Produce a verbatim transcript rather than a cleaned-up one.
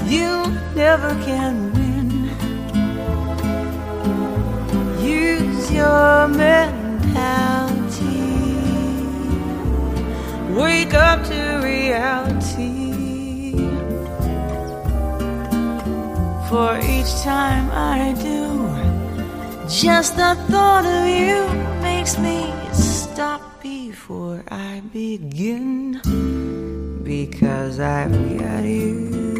you never can win. Use your mentality, wake up to reality. For each time I do, just the thought of you makes me stop before I begin, because I've got you.